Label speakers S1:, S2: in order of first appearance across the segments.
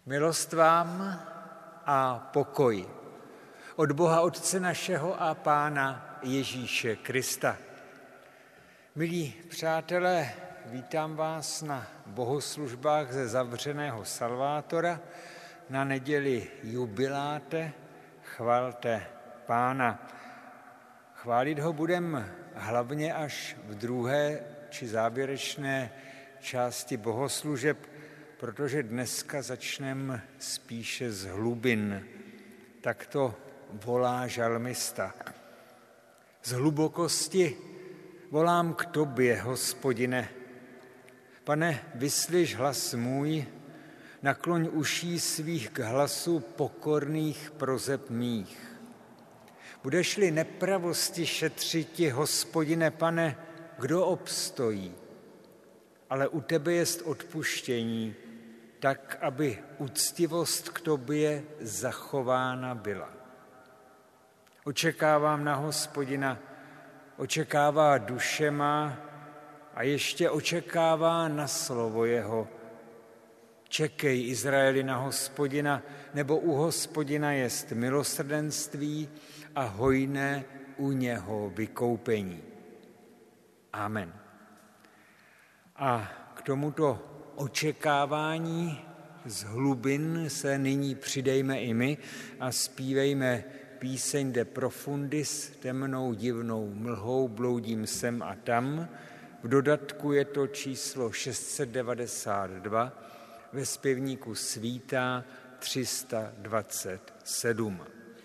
S1: Milost vám a pokoj od Boha Otce našeho a Pána Ježíše Krista. Milí přátelé, vítám vás na bohoslužbách ze zavřeného Salvátora na neděli jubiláte, chvalte Pána. Chválit ho budeme hlavně až v druhé či závěrečné části bohoslužeb, protože dneska začneme spíše z hlubin. Tak to volá žalmista. Z hlubokosti volám k tobě, Hospodine. Pane, vyslyš hlas můj, nakloň uší svých k hlasu pokorných proseb mých. Budeš-li nepravosti šetřiti, Hospodine, Pane, kdo obstojí? Ale u tebe jest odpuštění, tak, aby uctivost k tobě zachována byla. Očekávám na Hospodina, očekává duše má a ještě očekává na slovo jeho. Čekej, Izraeli, na Hospodina, nebo u Hospodina jest milosrdenství a hojné u něho vykoupení. Amen. A k tomuto očekávání z hlubin se nyní přidejme i my a zpívejme píseň De profundis, temnou divnou mlhou bloudím sem a tam. V dodatku je to číslo 692, ve zpěvníku svítá 327.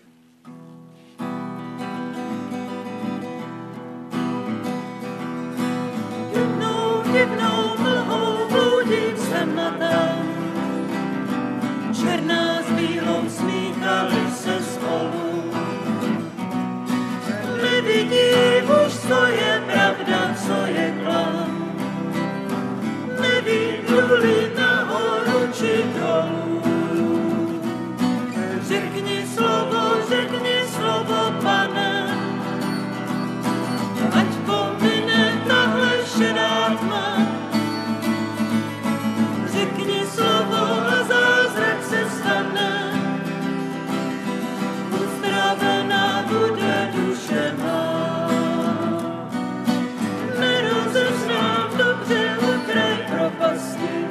S2: Divnou mlhou bloudím sem a tam, černá s bílou smíchaly se spolu. Nevidím už, co je pravda, co je klam. Nevím, jdu-li nahoru či dolů. Řekni slovo, Pane, ať pomine tahle šedá tma. Řekni slovo a zázrak se stane. Uzdravená bude duše má. Nerozeznám dobře okraj propasti.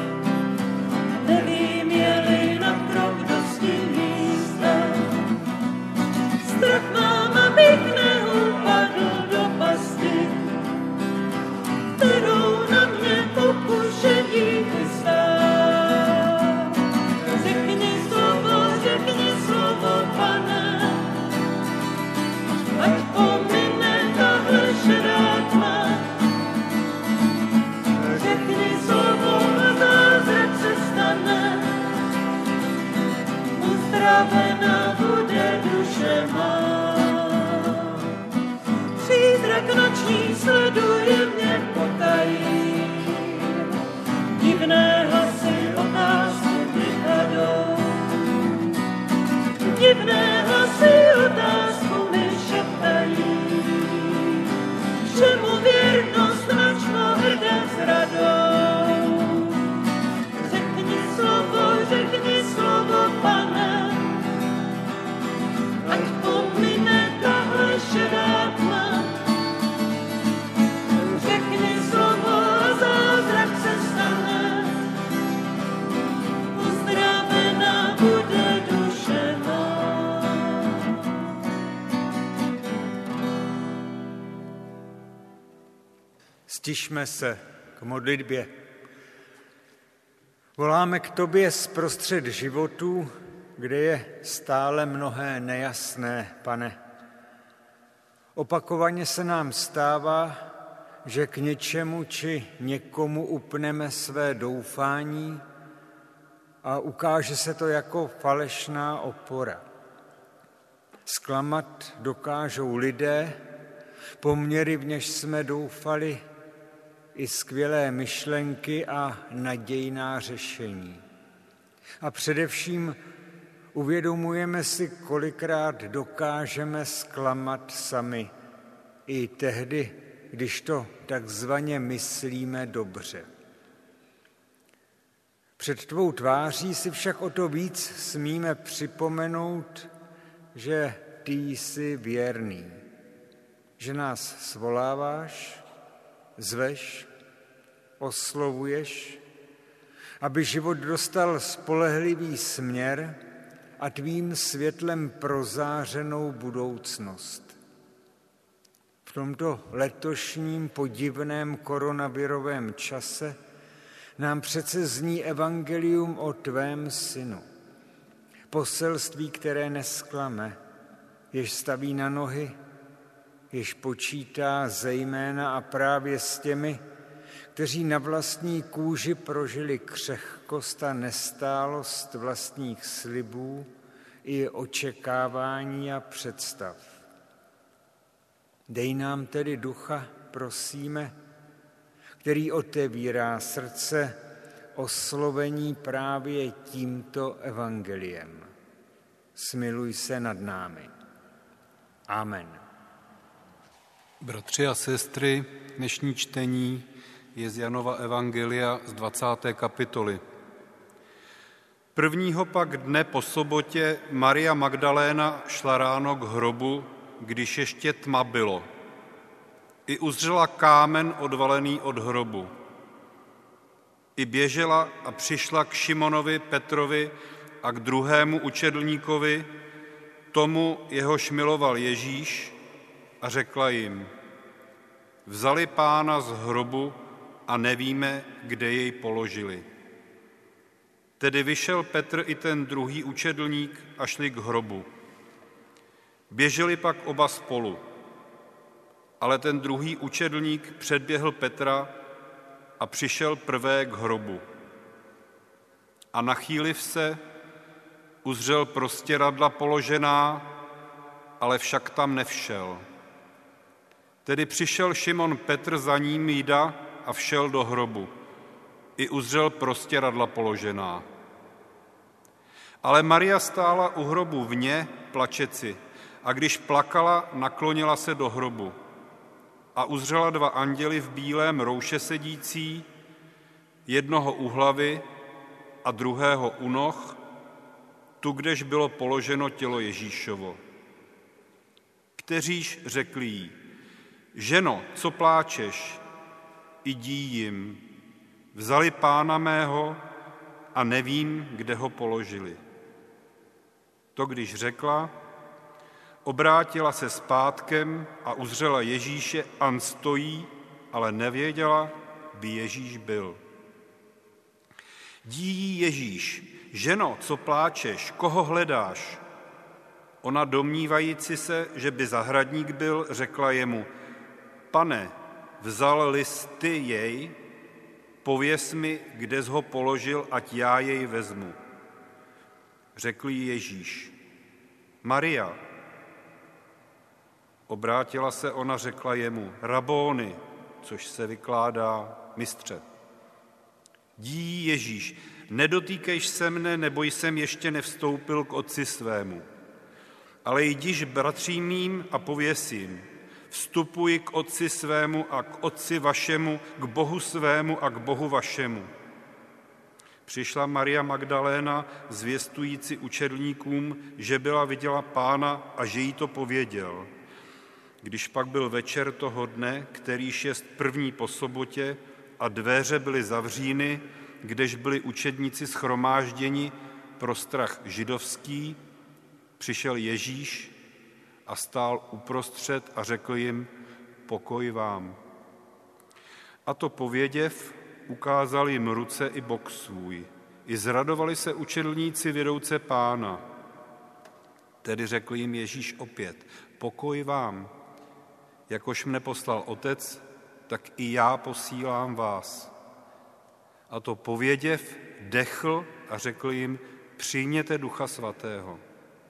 S2: Nevím, je-li na krok dosti místa. Strach mám, abych neupadl do pasti, kterou na mě pokušení chystá. Řekni slovo, Pane, ať pomine tahle šedá tma. Řekni slovo a zázrak se stane. Uzdravená bude duše má. Přízrak noční sleduje mě potají. Divné hlasy otázku mi kladou. Divné hlasy otázku mi šeptají. Všemu věrnost načmo hrdé s radou. Řekni slovo, Pane, ať pomine tahle šedá tma. Řekni slovo a zázrak se stane. Uzdravená bude duše má.
S1: Stišme se k modlitbě. Voláme k tobě zprostřed životů, kde je stále mnohé nejasné, Pane. Opakovaně se nám stává, že k něčemu či někomu upneme své doufání a ukáže se to jako falešná opora. Zklamat dokážou lidé, poměry, v něž jsme doufali, i skvělé myšlenky a nadějná řešení. A především uvědomujeme si, kolikrát dokážeme zklamat sami, i tehdy, když to takzvaně myslíme dobře. Před tvou tváří si však o to víc smíme připomenout, že ty jsi věrný, že nás svoláváš, zveš, oslovuješ, aby život dostal spolehlivý směr a tvým světlem prozářenou budoucnost. V tomto letošním podivném koronavirovém čase nám přece zní evangelium o tvém synu. Poselství, které nesklame, jež staví na nohy, jež počítá zejména a právě s těmi, kteří na vlastní kůži prožili křehkost a nestálost vlastních slibů i očekávání a představ. Dej nám tedy ducha, prosíme, který otevírá srdce oslovení právě tímto evangeliem. Smiluj se nad námi. Amen.
S3: Bratři a sestry, dnešní čtení je z Janova evangelia z 20. kapitoly. Prvního pak dne po sobotě Maria Magdaléna šla ráno k hrobu, když ještě tma bylo. I uzřela kámen odvalený od hrobu. I běžela a přišla k Šimonovi, Petrovi a k druhému učedlníkovi, tomu, jehož miloval Ježíš, a řekla jim: vzali Pána z hrobu a nevíme, kde jej položili. Tedy vyšel Petr i ten druhý učedlník a šli k hrobu. Běželi pak oba spolu, ale ten druhý učedlník předběhl Petra a přišel prvé k hrobu. A nachýliv se, uzřel prostěradla položená, ale však tam nevšel. Tedy přišel Šimon Petr za ním jda a všel do hrobu. I uzřel prostěradla položená. Ale Maria stála u hrobu vně, plačeci, a když plakala, naklonila se do hrobu. A uzřela dva anděly v bílém rouše sedící, jednoho u hlavy a druhého u noh, tu, kdež bylo položeno tělo Ježíšovo. Kteříž řekli jí: ženo, co pláčeš? Jdi jim. Vzali Pána mého a nevím, kde ho položili. To, když řekla, obrátila se zpátkem a uzřela Ježíše, an stojí, ale nevěděla, by Ježíš byl. Dí jí Ježíš: ženo, co pláčeš, koho hledáš? Ona, domnívající se, že by zahradník byl, řekla jemu: Pane, vzal-li ty jej, pověz mi, kde jsi ho položil, ať já jej vezmu. Řekl jí Ježíš: Maria. Obrátila se ona, řekla jemu: Rabóny, což se vykládá mistře. Dí Ježíš: nedotýkejš se mne, nebo jsem ještě nevstoupil k otci svému. Ale jdiš bratřím mým a pověz jim: vstupuji k otci svému a k otci vašemu, k Bohu svému a k Bohu vašemu. Přišla Maria Magdaléna, zvěstující učedlníkům, že byla viděla Pána a že jí to pověděl. Když pak byl večer toho dne, kterýž jest první po sobotě, a dveře byly zavříny, kdež byli učedníci shromážděni pro strach židovský, přišel Ježíš a stál uprostřed a řekl jim: pokoj vám. A to pověděv, ukázal jim ruce i bok svůj. I zradovali se učedlníci vědouce Pána. Tedy řekl jim Ježíš opět: pokoj vám. Jakož mne poslal Otec, tak i já posílám vás. A to pověděv, dechl a řekl jim: přijměte Ducha Svatého.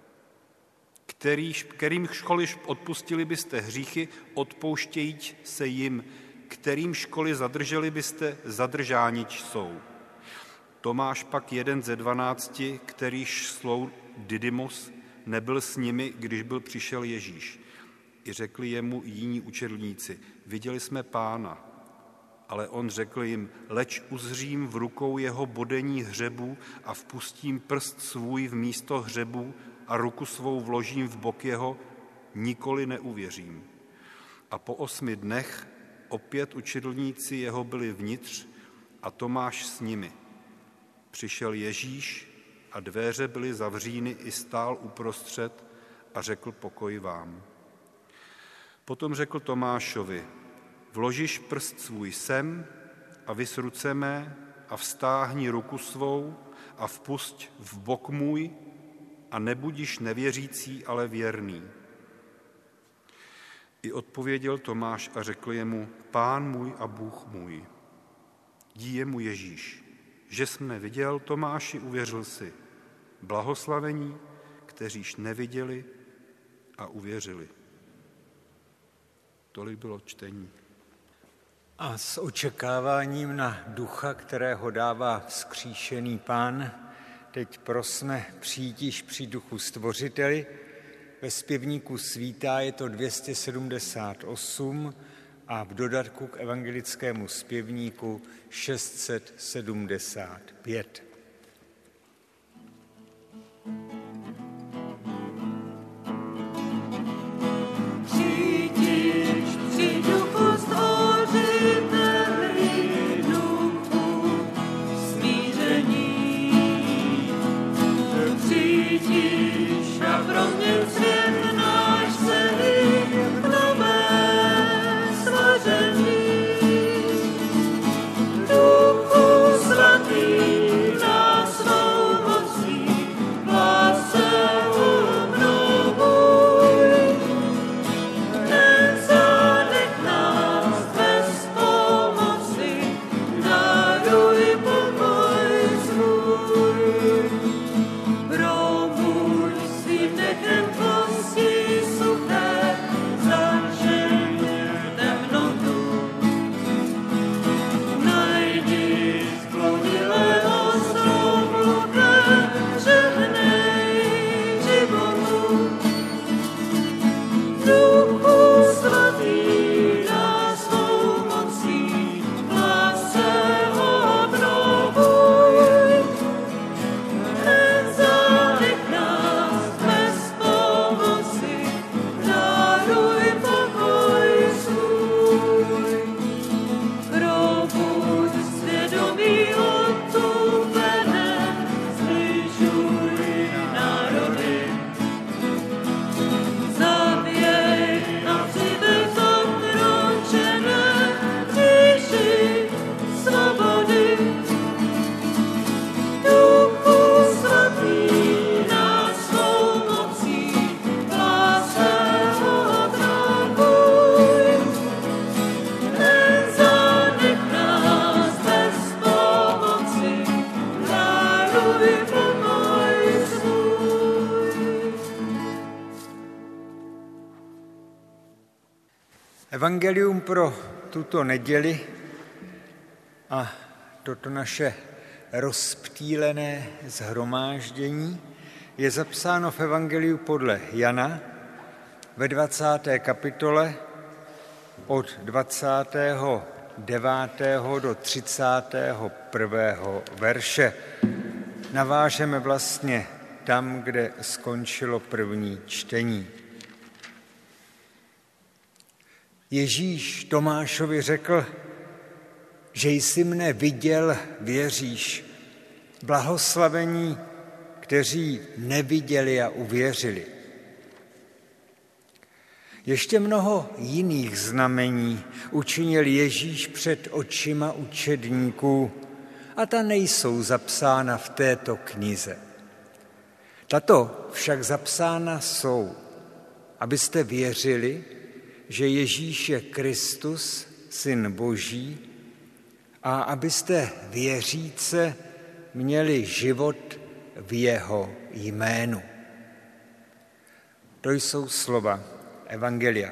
S3: Kterým školiš odpustili byste hříchy, odpouštějíť se jim. Kterým školy zadrželi byste, zadržánič jsou. Tomáš pak, jeden ze 12, kterýž slou Didymus, nebyl s nimi, když byl přišel Ježíš. I řekli jemu jiní učedlníci: viděli jsme Pána. Ale on řekl jim, leč uzřím v rukou jeho bodení hřebu a vpustím prst svůj v místo hřebu a ruku svou vložím v bok jeho, nikoli neuvěřím. A po 8 dnech opět učedlníci jeho byli vnitř a Tomáš s nimi. Přišel Ježíš a dveře byly zavříny i stál uprostřed a řekl pokoj vám. Potom řekl Tomášovi, vložiš prst svůj sem a vys ruce mé a vztáhni ruku svou a vpusť v bok můj a nebudiš nevěřící, ale věrný. I odpověděl Tomáš a řekl jemu, Pán můj a Bůh můj. Dí mu Ježíš, že jsi mne viděl, Tomáši, uvěřil si. Blahoslavení, kteříž neviděli a uvěřili. Tolik bylo čtení.
S1: A s očekáváním na ducha, kterého dává vzkříšený Pán, teď prosme přijď při duchu stvořiteli. Ve zpěvníku Svítá je to 278 a v dodatku k evangelickému zpěvníku 675. Evangelium pro tuto neděli a toto naše rozptýlené shromáždění je zapsáno v Evangeliu podle Jana ve 20. kapitole od 29. do 31. verše. Navážeme vlastně tam, kde skončilo první čtení. Ježíš Tomášovi řekl, že jsi mne viděl, věříš. Blahoslavení, kteří neviděli a uvěřili. Ještě mnoho jiných znamení učinil Ježíš před očima učedníků a ta nejsou zapsána v této knize. Tato však zapsána jsou, abyste věřili, že Ježíš je Kristus, Syn Boží, a abyste věříce měli život v jeho jménu. To jsou slova Evangelia.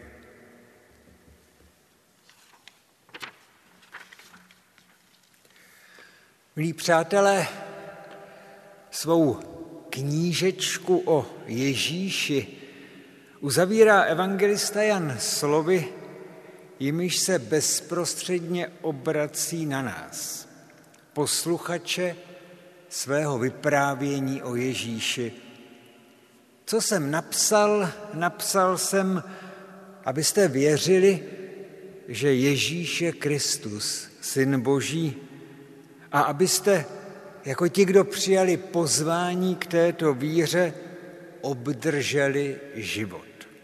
S1: Milí přátelé, svou knížečku o Ježíši uzavírá evangelista Jan slovy, jimiž se bezprostředně obrací na nás, posluchače svého vyprávění o Ježíši. Co jsem napsal jsem, abyste věřili, že Ježíš je Kristus, Syn Boží, a abyste, jako ti, kdo přijali pozvání k této víře, obdrželi život.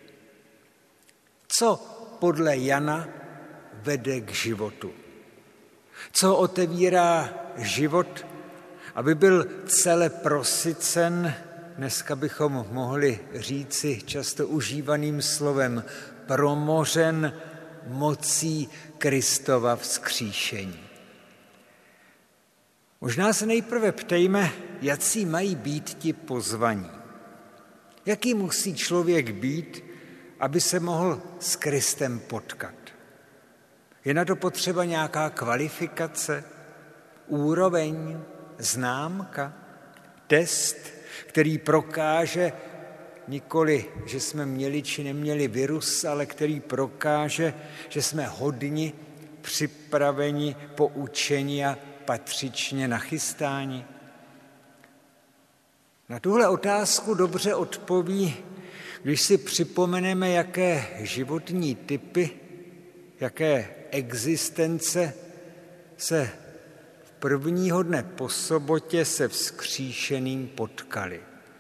S1: Co podle Jana vede k životu? Co otevírá život, aby byl celé prosycen, dneska bychom mohli říci často užívaným slovem, promořen mocí Kristova vzkříšení. Možná se nejprve ptejme, jací mají být ti pozvaní. Jaký musí člověk být, aby se mohl s Kristem potkat? Je na to potřeba nějaká kvalifikace, úroveň, známka, test, který prokáže nikoli, že jsme měli či neměli virus, ale který prokáže, že jsme hodni, připraveni, poučeni a patřičně nachystáni? Na tuhle otázku dobře odpoví, když si připomeneme, jaké životní typy, jaké existence se prvního dne po sobotě se vzkříšeným potkali.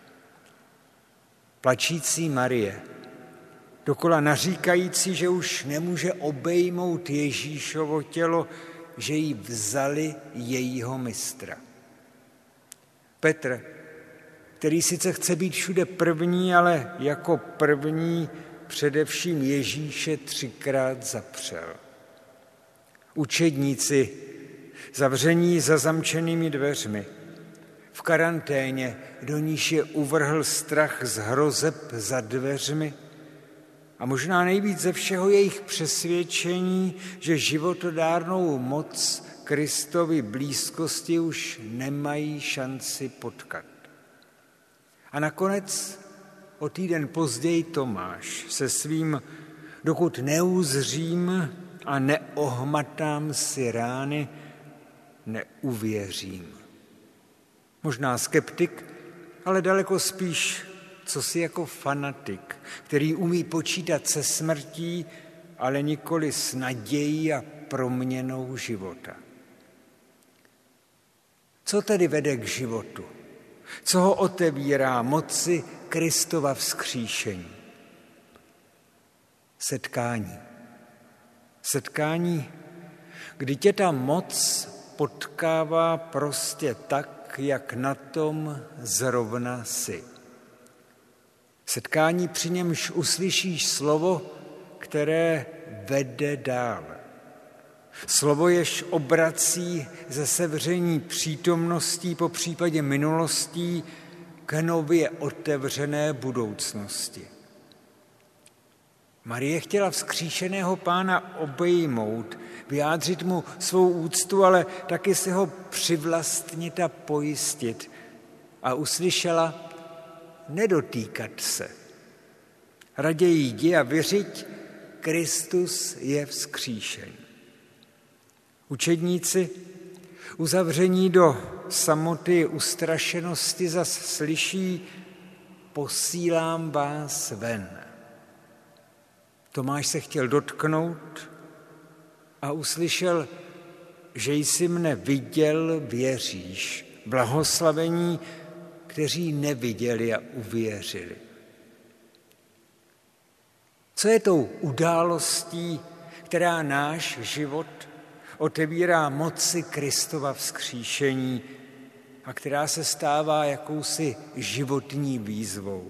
S1: Plačící Marie, dokola naříkající, že už nemůže obejmout Ježíšovo tělo, že jí vzali jejího mistra. Petr, který sice chce být všude první, ale jako první především Ježíše 3krát zapřel. Učedníci, zavření za zamčenými dveřmi, v karanténě, do níž je uvrhl strach z hrozeb za dveřmi a možná nejvíc ze všeho jejich přesvědčení, že životodárnou moc Kristovy blízkosti už nemají šanci potkat. A nakonec o týden později Tomáš se svým dokud neuzřím a neohmatám si rány, neuvěřím. Možná skeptik, ale daleko spíš cosi jako fanatik, který umí počítat se smrtí, ale nikoli s nadějí a proměnou života. Co tedy vede k životu? Co ho otevírá moci Kristova vzkříšení? Setkání, kdy tě ta moc potkává prostě tak, jak na tom zrovna jsi. Setkání, při němž uslyšíš slovo, které vede dál. Slovo, jež obrací ze sevření přítomností, po případě minulostí, k nově otevřené budoucnosti. Marie chtěla vzkříšeného Pána obejmout, vyjádřit mu svou úctu, ale taky si ho přivlastnit a pojistit. A uslyšela nedotýkat se. Raději jdi a vyřiď, Kristus je vzkříšen. Učedníci, uzavření do samoty, ustrašenosti, zas slyší: posílám vás ven. Tomáš se chtěl dotknout a uslyšel: že jsi mne viděl, věříš. Blahoslavení, kteří neviděli a uvěřili. Co je tou událostí, která náš život otevírá moci Kristova vzkříšení a která se stává jakousi životní výzvou?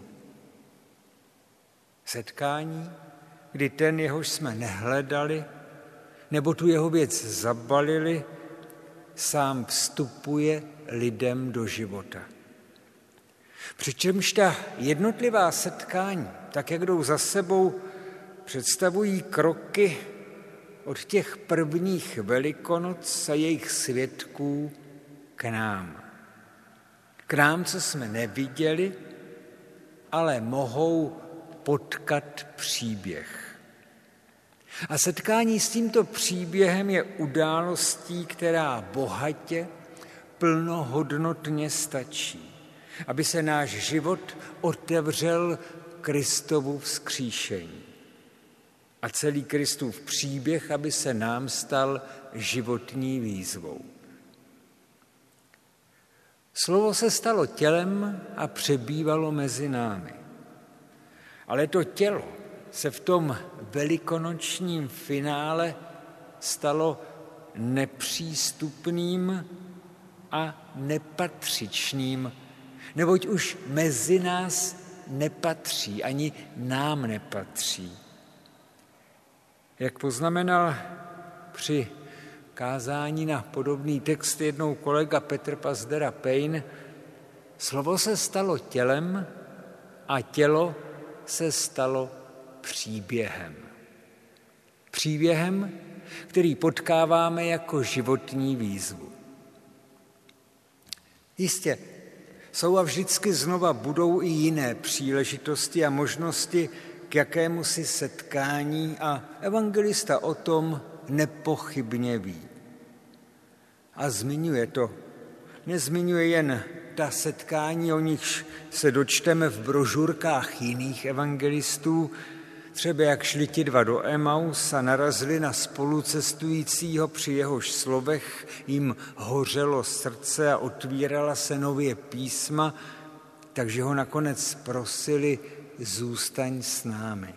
S1: Setkání, kdy ten, jehož jsme nehledali, nebo tu jeho věc zabalili, sám vstupuje lidem do života. Přičemž ta jednotlivá setkání, tak jak jdou za sebou, představují kroky od těch prvních Velikonoc a jejich svědků k nám. K nám, co jsme neviděli, ale mohou potkat příběh. A setkání s tímto příběhem je událostí, která bohatě, plnohodnotně stačí, aby se náš život otevřel Kristovu vzkříšení. A celý Kristův příběh, aby se nám stal životní výzvou. Slovo se stalo tělem a přebývalo mezi námi. Ale to tělo se v tom velikonočním finále stalo nepřístupným a nepatřičným, neboť už mezi nás nepatří, ani nám nepatří. Jak poznamenal při kázání na podobný text jednou kolega Petr Pazdera Pejn, slovo se stalo tělem a tělo se stalo příběhem. Příběhem, který potkáváme jako životní výzvu. Jistě, jsou a vždycky znova budou i jiné příležitosti a možnosti k jakémusi setkání a evangelista o tom nepochybně ví. A zmiňuje to. Nezmiňuje jen ta setkání, o nichž se dočteme v brožurkách jiných evangelistů, třeba jak šli ti dva do Emaus a narazili na spolucestujícího, při jehož slovech jim hořelo srdce a otvírala se nově písma, takže ho nakonec prosili, zůstaň s námi.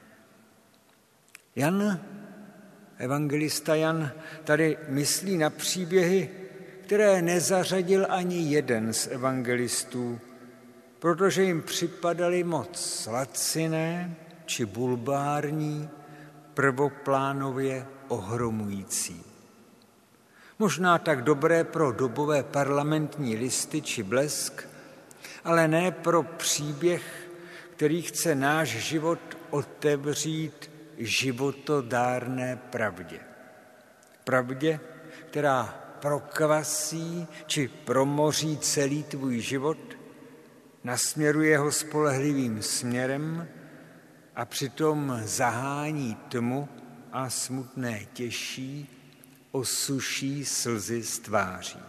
S1: Evangelista Jan tady myslí na příběhy, které nezařadil ani jeden z evangelistů, protože jim připadaly moc laciné či bulvární, prvoplánově ohromující. Možná tak dobré pro dobové parlamentní listy či Blesk, ale ne pro příběh, který chce náš život otevřít životodárné pravdě. Pravdě, která prokvasí či promoří celý tvůj život, nasměruje ho spolehlivým směrem a přitom zahání tmu a smutné těší, osuší slzy z tváří.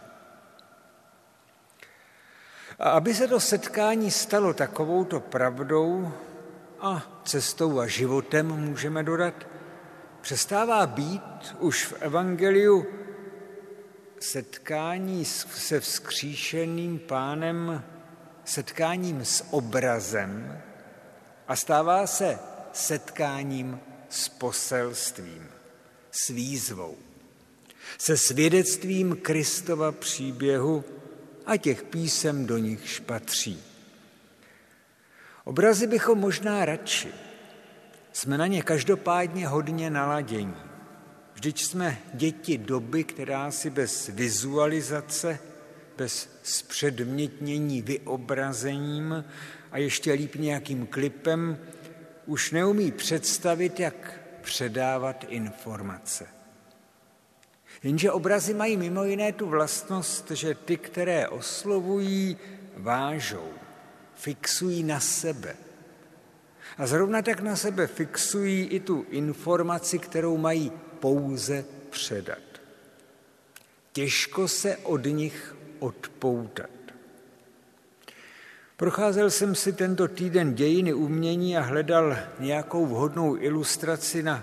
S1: A aby se to setkání stalo takovouto pravdou a cestou a životem, můžeme dodat, přestává být už v evangeliu setkání se vzkříšeným Pánem setkáním s obrazem a stává se setkáním s poselstvím, s výzvou, se svědectvím Kristova příběhu a těch písem, do nichž patří. Obrazy bychom možná radši. Jsme na ně každopádně hodně naladění. Vždyť jsme děti doby, která si bez vizualizace, bez zpředmětnění vyobrazením a ještě líp nějakým klipem už neumí představit, jak předávat informace. Jenže obrazy mají mimo jiné tu vlastnost, že ty, které oslovují, vážou, fixují na sebe. A zrovna tak na sebe fixují i tu informaci, kterou mají pouze předat. Těžko se od nich odpoutat. Procházel jsem si tento týden dějiny umění a hledal nějakou vhodnou ilustraci na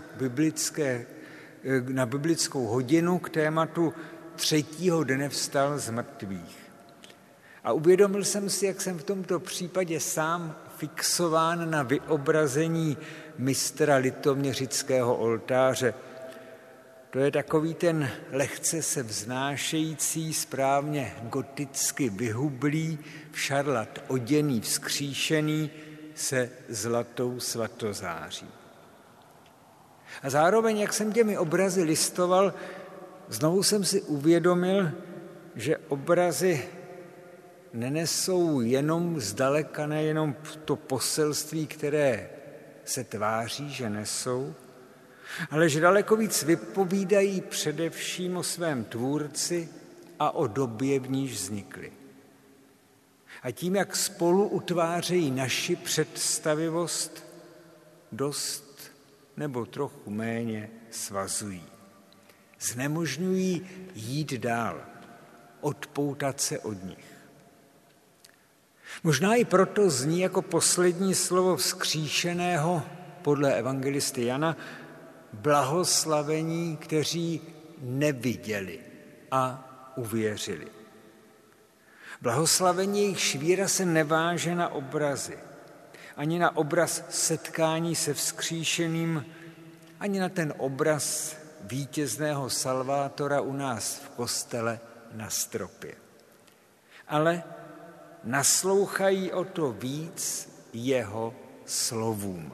S1: biblickou hodinu k tématu 3. dne vstal z mrtvých. A uvědomil jsem si, jak jsem v tomto případě sám fixován na vyobrazení mistra litoměřického oltáře. To je takový ten lehce se vznášející, správně goticky vyhublý, v šarlat oděný, vzkříšený se zlatou svatozáří. A zároveň, jak jsem těmi obrazy listoval, znovu jsem si uvědomil, že obrazy nenesou jenom zdaleka, nejenom to poselství, které se tváří, že nesou, ale že daleko víc vypovídají především o svém tvůrci a o době, v níž vznikly. A tím, jak spolu utvářejí naši představivost, dost nebo trochu méně svazují. Znemožňují jít dál, odpoutat se od nich. Možná i proto zní jako poslední slovo vzkříšeného podle evangelisty Jana blahoslavení, kteří neviděli a uvěřili. Blahoslavení jejich víra se neváže na obrazy, ani na obraz setkání se vzkříšeným, ani na ten obraz vítězného Salvátora u nás v kostele na stropě. Ale naslouchají o to víc jeho slovům.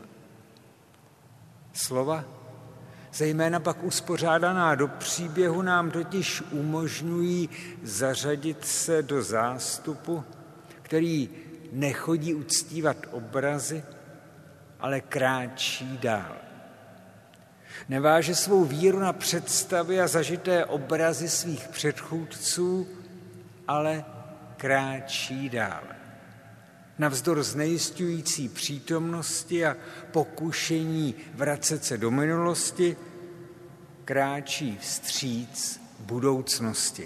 S1: Slova, zejména pak uspořádaná do příběhu, nám totiž umožňují zařadit se do zástupu, který nechodí uctívat obrazy, ale kráčí dál. Neváže svou víru na představy a zažité obrazy svých předchůdců, ale kráčí dál. Navzdor znejisťující přítomnosti a pokušení vracet se do minulosti, kráčí vstříc budoucnosti.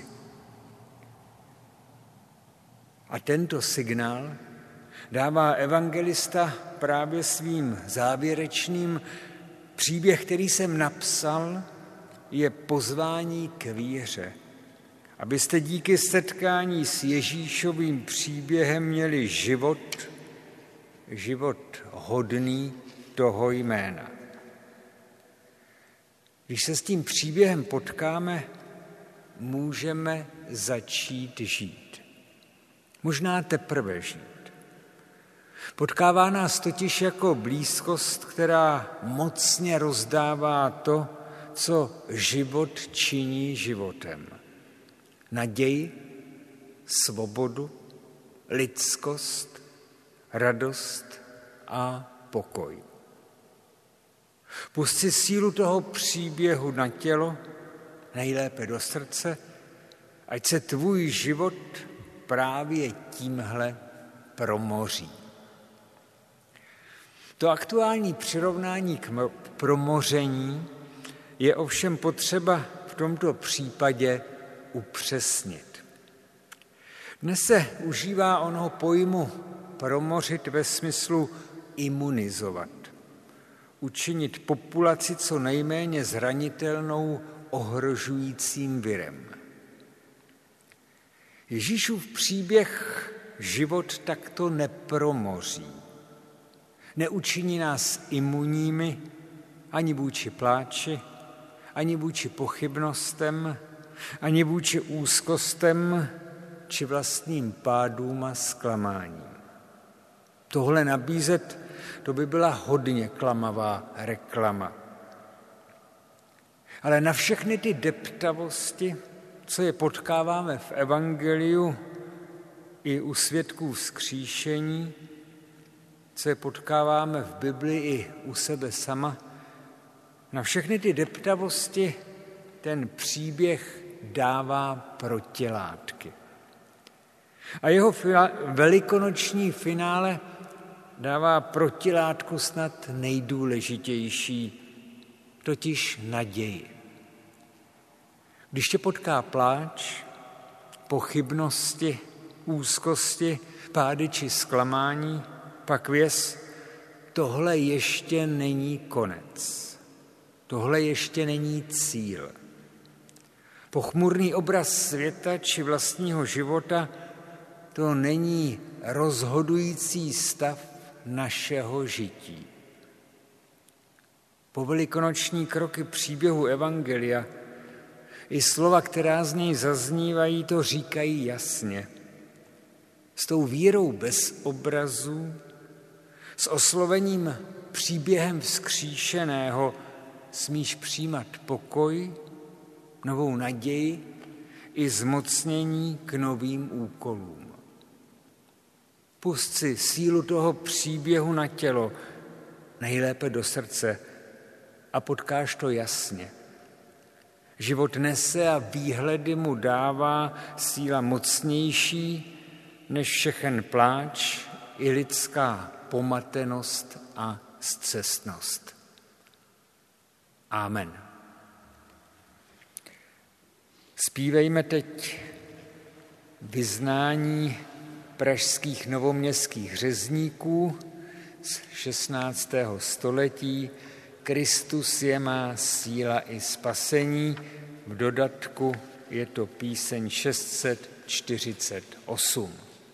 S1: A tento signál dává evangelista právě svým závěrečným. Příběh, který jsem napsal, je pozvání k víře, abyste díky setkání s Ježíšovým příběhem měli život hodný toho jména. Když se s tím příběhem potkáme, můžeme začít žít. Možná teprve žít. Potkává nás totiž jako blízkost, která mocně rozdává to, co život činí životem. Naději, svobodu, lidskost, radost a pokoj. Pusť si sílu toho příběhu na tělo, nejlépe do srdce, ať se tvůj život právě tímhle promoří. To aktuální přirovnání k promoření je ovšem potřeba v tomto případě upřesnit. Dnes se užívá onoho pojmu promořit ve smyslu imunizovat. Učinit populaci co nejméně zranitelnou ohrožujícím virem. Ježíšův příběh život takto nepromoří. Neučiní nás imunními ani vůči pláči, ani vůči pochybnostem, ani vůči úzkostem či vlastním pádům a zklamáním. Tohle nabízet, to by byla hodně klamavá reklama. Ale na všechny ty deptavosti, co je potkáváme v evangeliu i u svědků vzkříšení, co je potkáváme v Biblii i u sebe sama, na všechny ty deptavosti ten příběh dává protilátky. A jeho velikonoční finále dává protilátku snad nejdůležitější, totiž naději. Když tě potká pláč, pochybnosti, úzkosti, pády či zklamání, pak věz, tohle ještě není konec. Tohle ještě není cíl. Pochmurný obraz světa či vlastního života, to není rozhodující stav našeho žití. Po velikonoční kroky příběhu evangelia i slova, která z něj zaznívají, to říkají jasně. S tou vírou bez obrazů, s oslovením příběhem vzkříšeného smíš přijímat pokoj, novou naději i zmocnění k novým úkolům. Pusť si sílu toho příběhu na tělo, nejlépe do srdce, a potkáš to jasně. Život nese a výhledy mu dává síla mocnější než všechen pláč i lidská pomatenost a scestnost. Amen. Zpívejme teď vyznání pražských novoměstských řezníků z 16. století. Kristus je má síla i spasení. V dodatku je to píseň 648.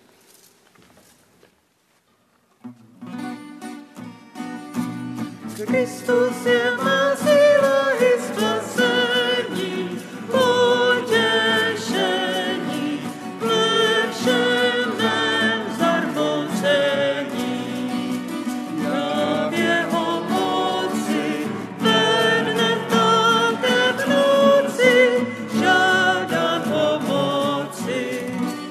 S2: Kristus je má síla i spasení, potěšení, ve všem mém zarmoucení. Já v jeho moci, ven také v noci, žádám pomoci.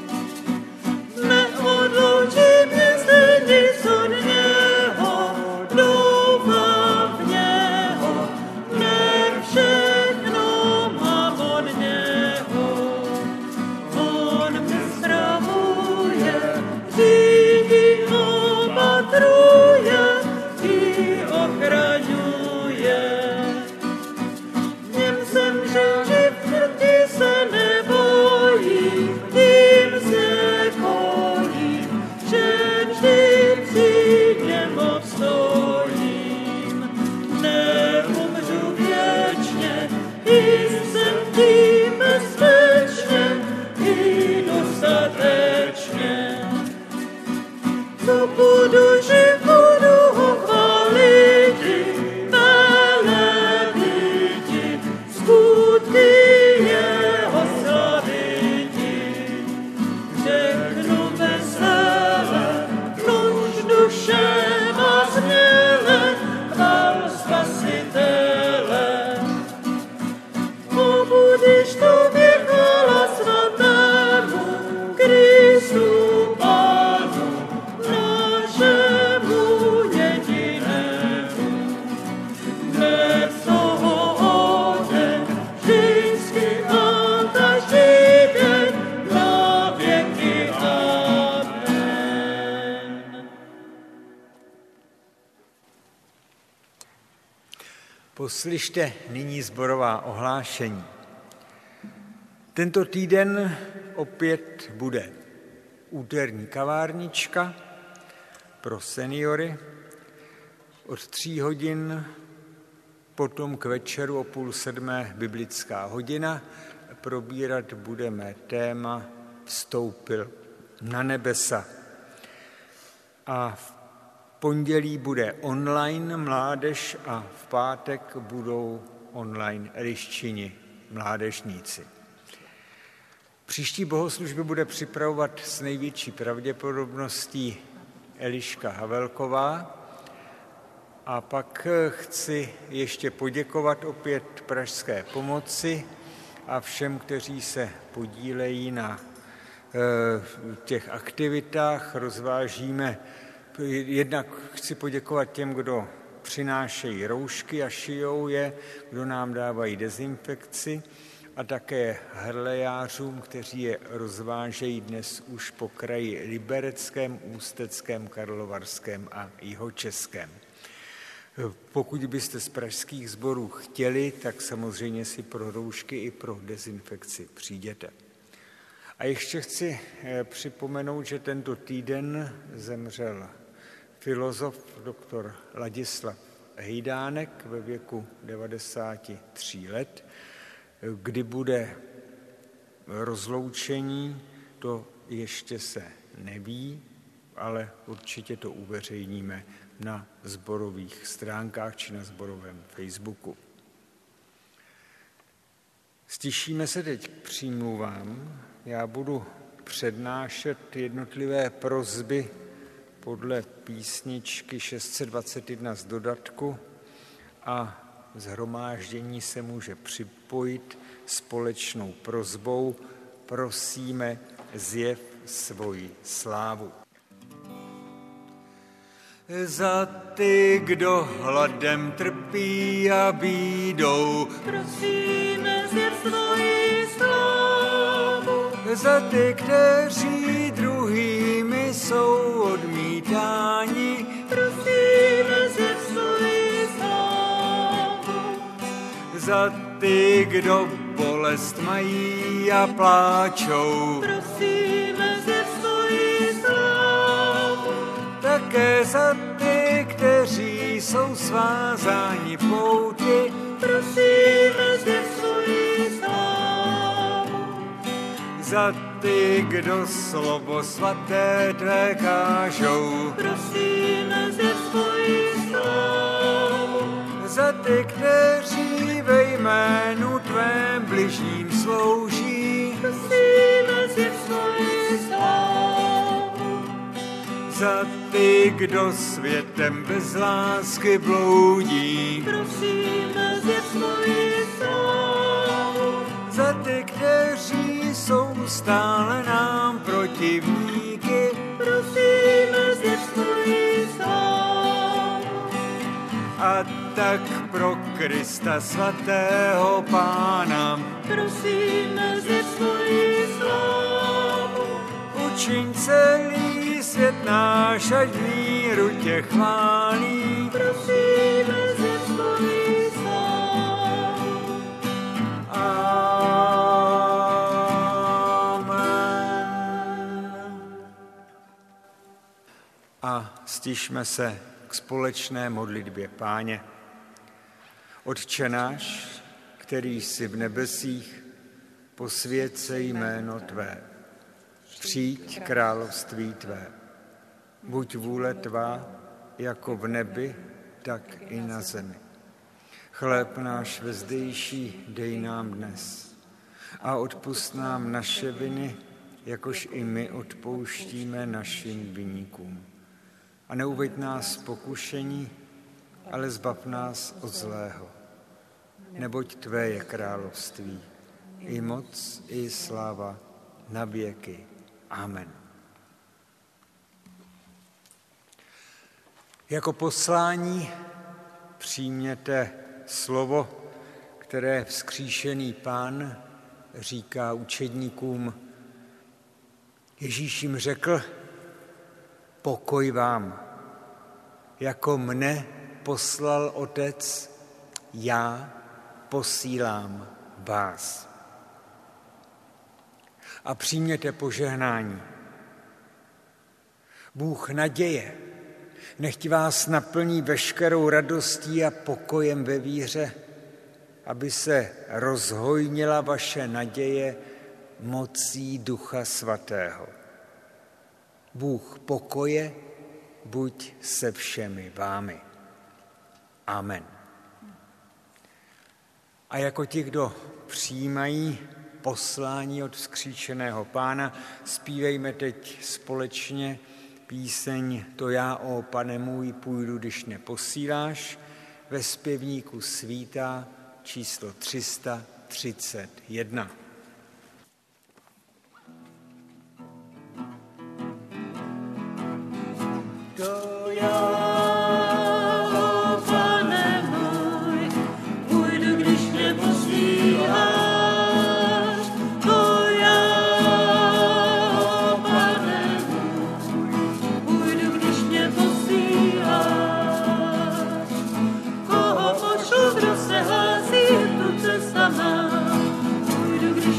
S2: Neodloučí mě zde nic od něho, doufám v něho, ne všechno mám od něho. On mě stravuje, řídí, opatruje i ochraňuje. V něm jsem žil, že v smrti se nebojím, tím se kojím, že vždy při něm obstojím. Neumřu věčně, i jsem tím bezpečně, i dostatečně. Co budu živ, budu ho chváliti, velebiti, skutky jeho slaviti. Řeknu vesele, nuž duše má směle, chvál Spasitele. Obudíš tobě chvála svatému, Kristu Pánu, našemu jedinému. Dnes toho oden, vždycky a každý den, na věky. Amen.
S1: Poslyšte nyní sborová ohlášení. Tento týden opět bude úterní kavárnička pro seniory od 3 hodin, potom k večeru o 6:30 biblická hodina. Probírat budeme téma Vstoupil na nebesa. A v pondělí bude online mládež a v pátek budou online eliščini, mládežníci. Příští bohoslužby bude připravovat s největší pravděpodobností Eliška Havelková. A pak chci ještě poděkovat opět Pražské pomoci a všem, kteří se podílejí na těch aktivitách. Rozvážíme, jednak chci poděkovat těm, kdo přinášejí roušky a šijou je, kdo nám dávají dezinfekci, a také hrlejářům, kteří je rozvážejí dnes už po kraji Libereckém, Ústeckém, Karlovarském a Jihočeském. Pokud byste z pražských sborů chtěli, tak samozřejmě si pro roušky i pro dezinfekci přijděte. A ještě chci připomenout, že tento týden zemřel filozof doktor Ladislav Hejdánek ve věku 93 let. Kdy bude rozloučení, to ještě se neví, ale určitě to uveřejníme na sborových stránkách či na sborovém Facebooku. Stišíme se teď k přímluvám. Já budu přednášet jednotlivé prosby podle písničky 621 z dodatku a shromáždění se může připojit společnou prosbou: prosíme, zjev svoji slávu. Za ty, kdo hladem trpí a bídou,
S2: Prosíme, zjev svoji slávu.
S1: Za ty, kteří druhými jsou odmítáni,
S2: Prosíme, zjev svoji slávu.
S1: za ty, kdo bolest mají a pláčou.
S2: Prosíme zjev svoji slávu.
S1: Také za ty, kteří jsou svázáni pouti.
S2: Prosíme zjev svoji slávu.
S1: Za ty, kdo slovo svaté tvé kážou.
S2: Prosíme zjev svoji slávu.
S1: Za ty, kteří ve jménu tvém bližním slouží.
S2: Prosíme zjev svoji slávu.
S1: Za ty, kdo světem bez lásky bloudí.
S2: Prosíme zjev svoji slávu.
S1: Za ty, kteří jsou stále nám protivníky.
S2: Prosíme zjev svoji slávu.
S1: A tak pro Krista svatého Pána
S2: Prosíme zjev svoji slávu.
S1: učiň celý svět náš, ať v míru tě chválí.
S2: Prosíme zjev svoji slávu.
S1: Amen. A stišme se k společné modlitbě Páně. Otče náš, který jsi v nebesích, posvěť se jméno tvé. Přijď království tvé. Buď vůle tvá, jako v nebi, tak i na zemi. Chléb náš vezdejší dej nám dnes. A odpusť nám naše viny, jakož i my odpouštíme našim viníkům. A neuveď nás v pokušení, ale zbav nás od zlého. Neboť tvé je království, i moc, i sláva na věky. Amen. Jako poslání přijměte slovo, které vzkříšený Pán říká učedníkům. Ježíš jim řekl, pokoj vám, jako mne poslal Otec, já posílám vás. A přijměte požehnání. Bůh naděje, nechť vás naplní veškerou radostí a pokojem ve víře, aby se rozhojnila vaše naděje mocí Ducha Svatého. Bůh pokoje, buď se všemi vámi. Amen. A jako ti, kdo přijímají poslání od vzkříšeného Pána, zpívejme teď společně píseň To já, ó Pane můj, půjdu, když neposíláš, ve zpěvníku Svítá číslo 331.
S2: To já, ó Pane můj, půjdu, když neposíláš. To já, ó Pane můj, půjdu, když neposíláš. Koho pošlu, kdo se hlásí, je tu cesta má. Půjdu, když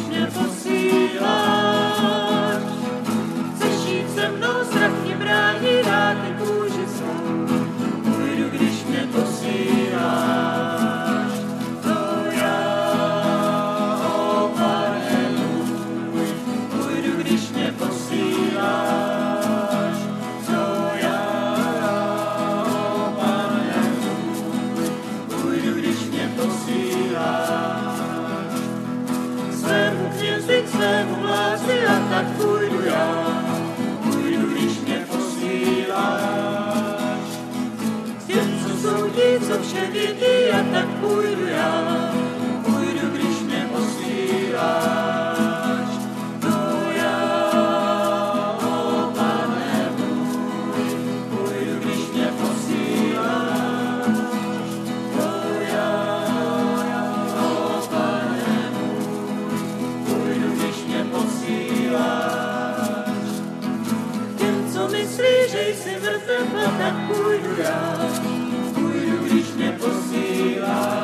S2: neposíláš. Chceš jít se mnou, strach mě brání, rád ty kůži svou. Půjdu, když mě posíláš. To já, ó Pane můj, půjdu, když mě posíláš. To já, ó Pane můj, půjdu, když mě posíláš. Svému knězi, k svému vládci, a tak půjdu já. Půjdu, když mě posíláš. Těm, co soudí, co vše vědí, a tak půjdu já. Půjdu, když mě posíláš. To já, ó Pane můj, půjdu, když mě posíláš. To já, ó Pane můj, půjdu, když mě posíláš. Těm, co myslí, že jsi mrtev, a tak půjdu já. Půjdu, když mě posíláš.